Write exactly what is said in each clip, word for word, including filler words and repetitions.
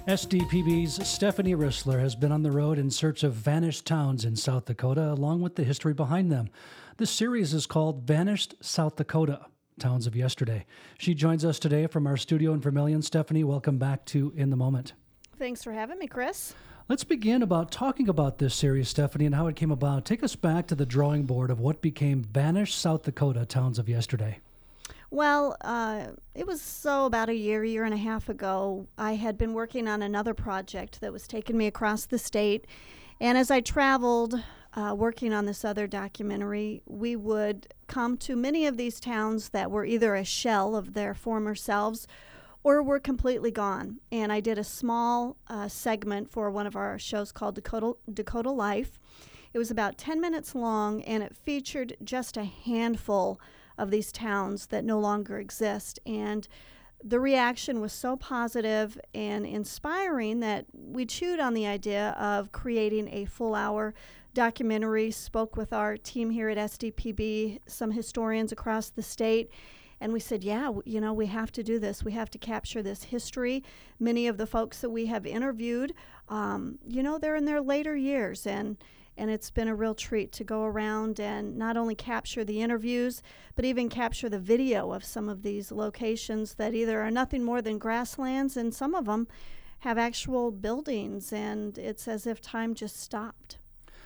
S D P B's Stephanie Rissler has been on the road in search of vanished towns in South Dakota, along with the history behind them. This series is called Vanished South Dakota, Towns of Yesterday. She joins us today from our studio in Vermilion. Stephanie, welcome back to In the Moment. Thanks for having me, Chris. Let's begin about talking about this series, Stephanie, and how it came about. Take us back to the drawing board of what became Vanished South Dakota, Towns of Yesterday. Well, uh, it was so about a year, year and a half ago, I had been working on another project that was taking me across the state. And as I traveled uh, working on this other documentary, we would come to many of these towns that were either a shell of their former selves or were completely gone. And I did a small uh, segment for one of our shows called Dakota, Dakota Life. It was about ten minutes long, and it featured just a handful of these towns that no longer exist. And the reaction was so positive and inspiring that we chewed on the idea of creating a full hour documentary, spoke with our team here at S D P B, some historians across the state, and we said, yeah, you know, we have to do this. We have to capture this history. Many of the folks that we have interviewed, um, you know, they're in their later years, and And it's been a real treat to go around and not only capture the interviews, but even capture the video of some of these locations that either are nothing more than grasslands, and some of them have actual buildings, and it's as if time just stopped.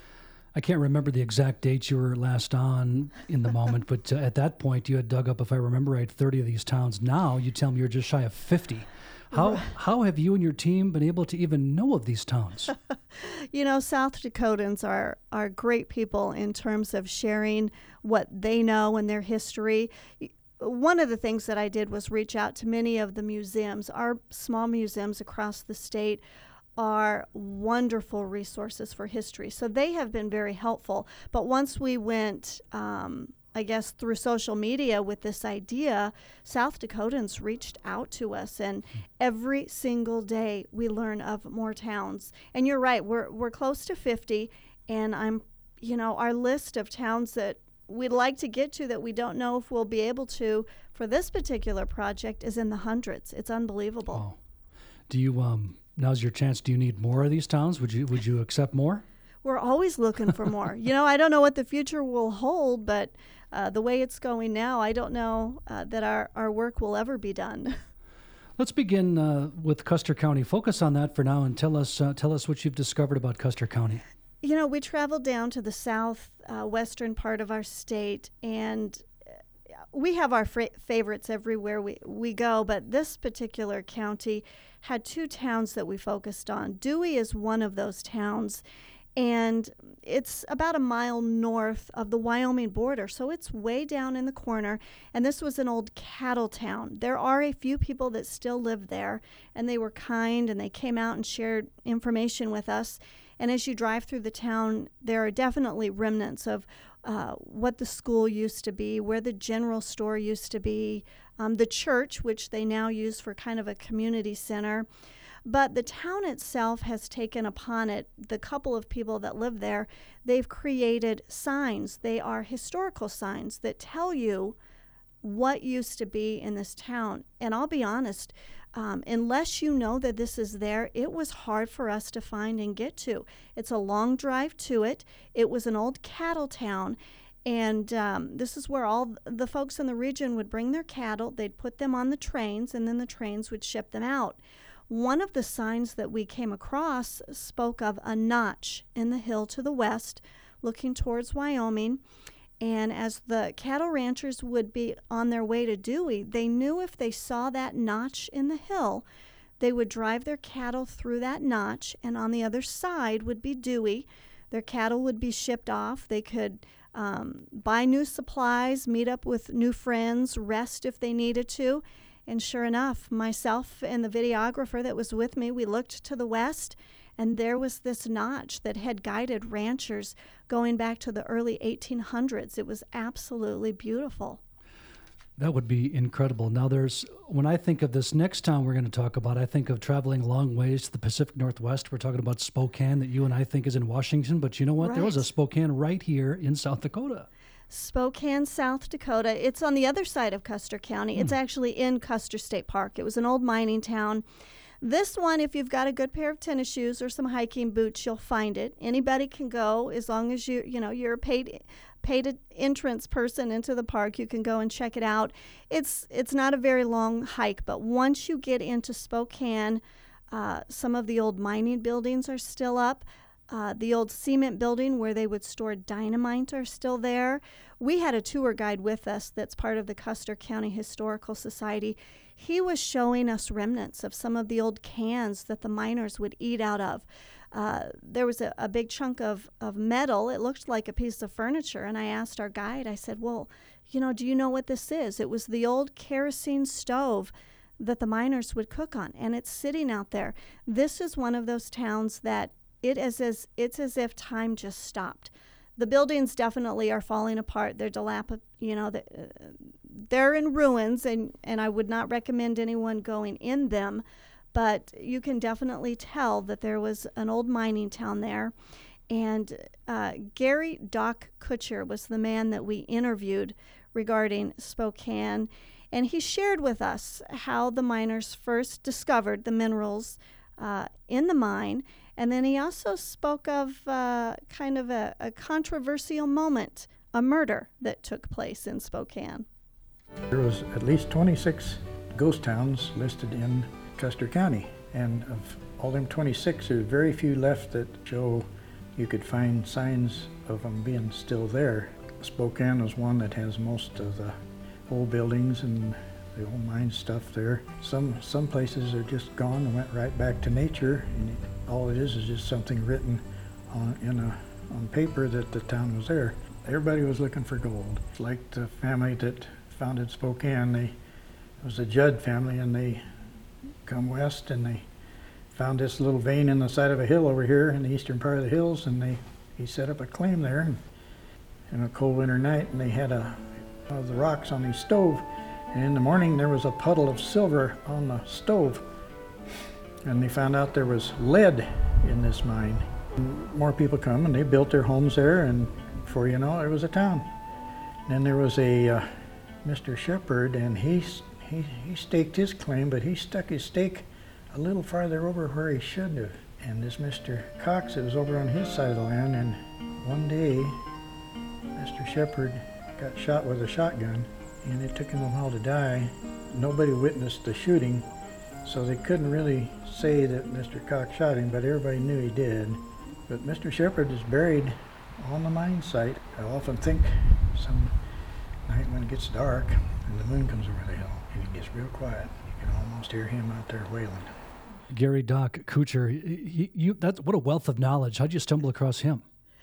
I can't remember the exact dates you were last on In the Moment, but uh, at that point you had dug up, if I remember right, thirty of these towns. Now you tell me you're just shy of fifty. How how have you and your team been able to even know of these towns? You know, South Dakotans are, are great people in terms of sharing what they know and their history. One of the things that I did was reach out to many of the museums. Our small museums across the state are wonderful resources for history. So they have been very helpful. But once we went um, I guess through social media with this idea, South Dakotans reached out to us, and every single day we learn of more towns. And you're right, we're we're close to fifty, and I'm, you know, our list of towns that we'd like to get to that we don't know if we'll be able to for this particular project is in the hundreds. It's unbelievable. Oh. Do you um now's your chance, do you need more of these towns? Would you would you accept more? We're always looking for more. You know, I don't know what the future will hold, but uh, the way it's going now, I don't know uh, that our, our work will ever be done. Let's begin uh, with Custer County. Focus on that for now and tell us uh, tell us what you've discovered about Custer County. You know, we traveled down to the south uh, western part of our state, and we have our fra- favorites everywhere we, we go, but this particular county had two towns that we focused on. Dewey is one of those towns, and it's about a mile north of the Wyoming border, so it's way down in the corner, and this was an old cattle town. There are a few people that still live there, and they were kind, and they came out and shared information with us. And as you drive through the town, there are definitely remnants of uh, what the school used to be, where the general store used to be, um, the church, which they now use for kind of a community center. But the town itself has taken upon it, the couple of people that live there, they've created signs. They are historical signs that tell you what used to be in this town. And I'll be honest, um, unless you know that this is there, it was hard for us to find and get to. It's a long drive to it. It was an old cattle town. And um, this is where all the folks in the region would bring their cattle. They'd put them on the trains, and then the trains would ship them out. One of the signs that we came across spoke of a notch in the hill to the west, looking towards Wyoming. And as the cattle ranchers would be on their way to Dewey, they knew if they saw that notch in the hill, they would drive their cattle through that notch, and on the other side would be Dewey. Their cattle would be shipped off. They could um, buy new supplies, meet up with new friends, rest if they needed to. And sure enough, myself and the videographer that was with me, we looked to the west, and there was this notch that had guided ranchers going back to the early eighteen hundreds. It was absolutely beautiful. That would be incredible. Now, there's when I think of this next town we're going to talk about, I think of traveling long ways to the Pacific Northwest. We're talking about Spokane, that you and I think is in Washington, but you know what? Right. There was a Spokane right here in South Dakota. Spokane, South Dakota. It's on the other side of Custer County. Mm. It's actually in Custer State Park. It was an old mining town. This one, if you've got a good pair of tennis shoes or some hiking boots, you'll find it. Anybody can go as long as you, you know, you're a paid paid entrance person into the park. You can go and check it out. It's it's not a very long hike, but once you get into Spokane, uh, some of the old mining buildings are still up. Uh, the old cement building where they would store dynamite are still there. We had a tour guide with us that's part of the Custer County Historical Society. He was showing us remnants of some of the old cans that the miners would eat out of. Uh, there was a, a big chunk of, of metal. It looked like a piece of furniture. And I asked our guide, I said, well, you know, do you know what this is? It was the old kerosene stove that the miners would cook on. And it's sitting out there. This is one of those towns that It is as it's as if time just stopped. The buildings definitely are falling apart. They're dilap, you know, the, uh, they're in ruins, and, and I would not recommend anyone going in them. But you can definitely tell that there was an old mining town there. And uh, Gary Doc Kutcher was the man that we interviewed regarding Spokane, and he shared with us how the miners first discovered the minerals uh, in the mine. And then he also spoke of uh, kind of a, a controversial moment, a murder that took place in Spokane. There was at least twenty-six ghost towns listed in Custer County. And of all them twenty-six, there's very few left that show you could find signs of them being still there. Spokane is one that has most of the old buildings and the old mine stuff there. Some, some places are just gone and went right back to nature. And it, all it is is just something written on in a on paper that the town was there. Everybody was looking for gold. It's like the family that founded Spokane. They it was a Judd family, and they come west and they found this little vein in the side of a hill over here in the eastern part of the hills, and they he set up a claim there. And in a cold winter night, and they had a of the rocks on his stove, and in the morning there was a puddle of silver on the stove. And they found out there was lead in this mine. And more people come, and they built their homes there, and before you know it, it was a town. And then there was a uh, Mister Shepherd, and he, he he staked his claim, but he stuck his stake a little farther over where he should have. And this Mister Cox, it was over on his side of the land, and one day Mister Shepherd got shot with a shotgun, and it took him a while to die. Nobody witnessed the shooting, so they couldn't really say that Mister Cox shot him, but everybody knew he did. But Mister Shepherd is buried on the mine site. I often think some night when it gets dark and the moon comes over the hill and it gets real quiet, you can almost hear him out there wailing. Gary Doc Kutcher, he, you, that's, what a wealth of knowledge. How'd you stumble across him?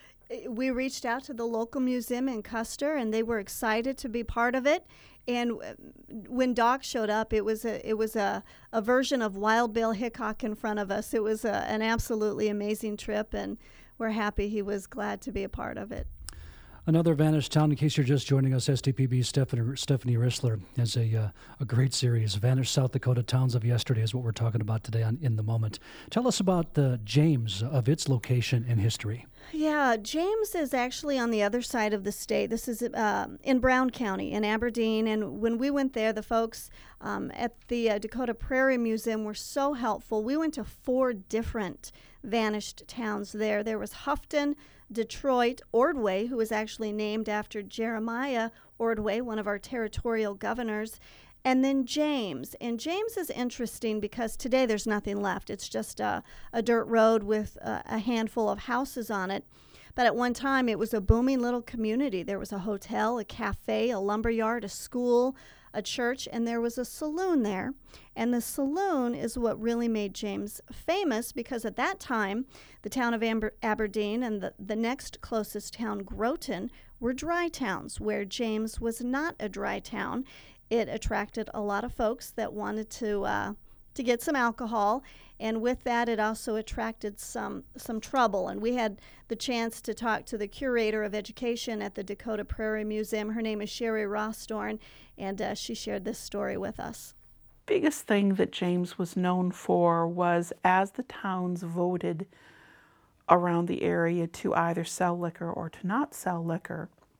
We reached out to the local museum in Custer, and they were excited to be part of it. And when Doc showed up, it was a it was a, a version of Wild Bill Hickok in front of us. It was a, an absolutely amazing trip, and we're happy he was glad to be a part of it. Another vanished town, in case you're just joining us, S T P B's Stephanie, Stephanie Rissler has a uh, a great series. Vanished South Dakota Towns of Yesterday is what we're talking about today on In the Moment. Tell us about the James, of its location and history. Yeah, James is actually on the other side of the state. This is uh, in Brown County, in Aberdeen. And when we went there, the folks um, at the uh, Dakota Prairie Museum were so helpful. We went to four different vanished towns there. There was Houghton, Detroit, Ordway, who was actually named after Jeremiah Ordway, one of our territorial governors, and then James. And James is interesting because today there's nothing left. It's just a, a dirt road with a, a handful of houses on it. But at one time, it was a booming little community. There was a hotel, a cafe, a lumberyard, a school, a church, and there was a saloon there. And the saloon is what really made James famous, because at that time, the town of Aber- Aberdeen and the, the next closest town, Groton, were dry towns, where James was not a dry town. It attracted a lot of folks that wanted to uh, to get some alcohol, and with that, it also attracted some some trouble. And we had the chance to talk to the curator of education at the Dakota Prairie Museum. Her name is Sherry Rossdorn, and uh, she shared this story with us. Biggest thing that James was known for was, as the towns voted around the area to either sell liquor or to not sell liquor,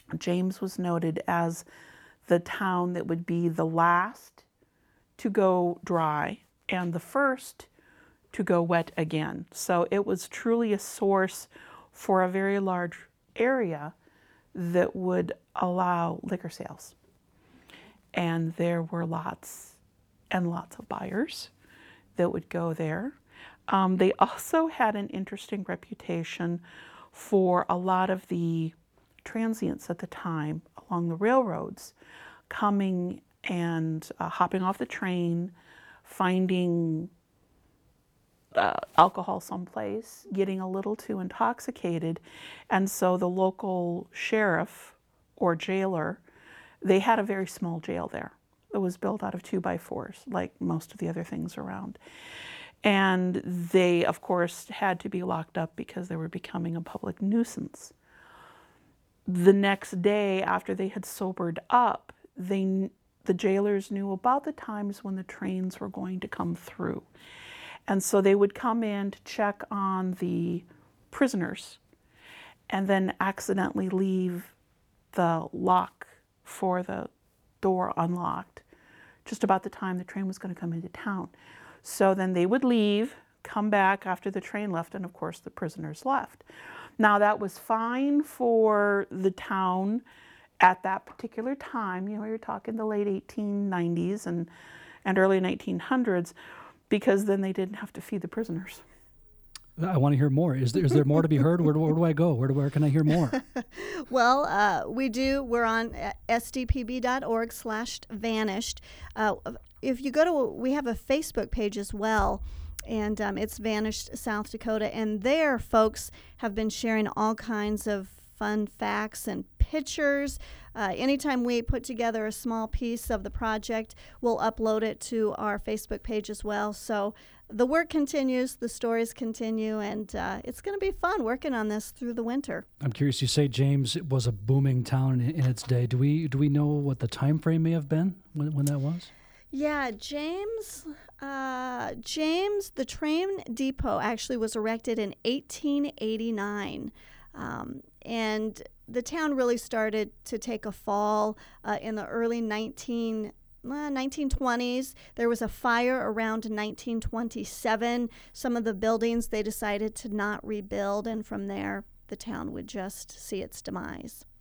James was noted as the town that would be the last to go dry and the first to go wet again. So it was truly a source for a very large area that would allow liquor sales. And there were lots and lots of buyers that would go there. Um, they also had an interesting reputation for a lot of the transients at the time along the railroads coming and uh, hopping off the train, finding uh, alcohol someplace, getting a little too intoxicated. And so the local sheriff or jailer, they had a very small jail there. It was built out of two by fours, like most of the other things around. And they, of course, had to be locked up because they were becoming a public nuisance. The next day, after they had sobered up, they, the jailers knew about the times when the trains were going to come through. And so they would come in to check on the prisoners and then accidentally leave the lock for the door unlocked just about the time the train was going to come into town. So then they would leave, come back after the train left, and of course the prisoners left. Now that was fine for the town at that particular time. You know, you're talking the late eighteen nineties and, and early nineteen hundreds, because then they didn't have to feed the prisoners. I want to hear more. Is there, is there more to be heard? Where do, where do I go? Where, do, where can I hear more? Well, uh, we do. We're on s d p b dot org slash vanished. Uh, if you go to, we have a Facebook page as well, and um, it's Vanished South Dakota. And there, folks have been sharing all kinds of fun facts and pictures. Uh, anytime we put together a small piece of the project, we'll upload it to our Facebook page as well. So the work continues, the stories continue, and uh, it's going to be fun working on this through the winter. I'm curious. You say James was a booming town in, in its day. Do we do we know what the time frame may have been when, when that was? Yeah, James, uh, James, the train depot actually was erected in eighteen eighty-nine. Um, and the town really started to take a fall uh, in the early nineteen, uh, nineteen twenties. There was a fire around nineteen twenty-seven. Some of the buildings they decided to not rebuild, and from there the town would just see its demise.